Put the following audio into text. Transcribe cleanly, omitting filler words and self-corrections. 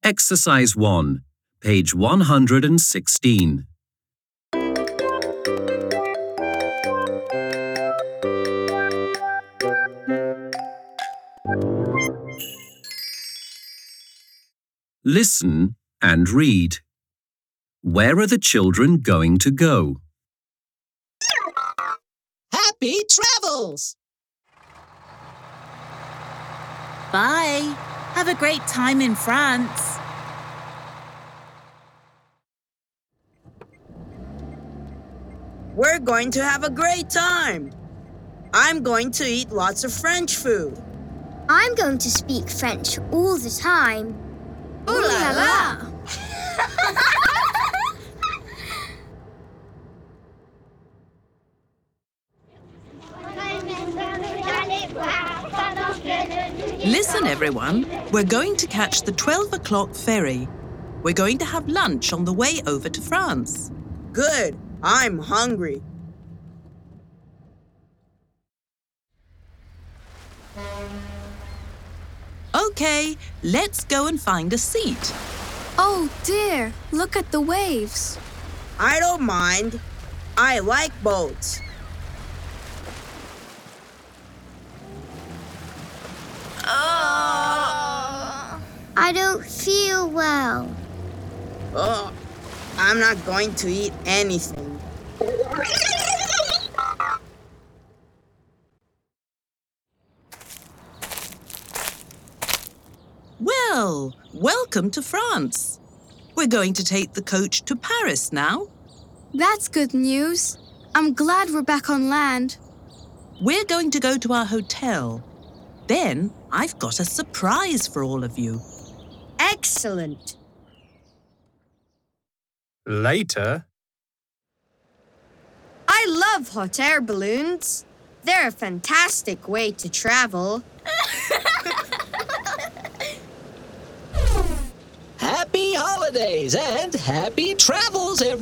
Exercise 1, page 116. Listen and read. Where are the children going to go? Happy travels! Bye. Have a great time in France. We're going to have a great time. I'm going to eat lots of French food. I'm going to speak French all the time. Ooh la la! Listen, everyone. We're going to catch the 12 o'clock ferry. We're going to have lunch on the way over to France. Good. I'm hungry. Okay, let's go and find a seat. Oh dear, look at the waves. I don't mind. I like boats. I don't feel well. Oh, I'm not going to eat anything. Well, welcome to France. We're going to take the coach to Paris now. That's good news. I'm glad we're back on land. We're going to go to our hotel. Then I've got a surprise for all of you. Excellent. Later. I love hot air balloons. They're a fantastic way to travel. Happy holidays and happy travels, everyone!